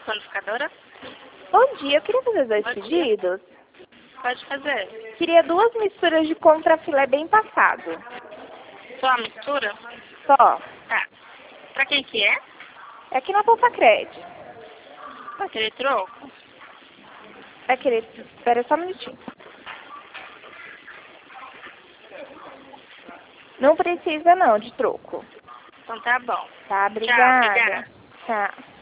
Panificadora? Bom dia, eu queria fazer dois Bom dia. pedidos. Pode fazer. Queria 2 misturas de contrafilé bem passado. Só a mistura? Só. Tá. Pra quem que é? É aqui na Poupa Crédito. Pra querer troco? É querer... Espera só um minutinho. Não precisa não de troco. Então tá bom. Tá, obrigada. obrigada. Tchau.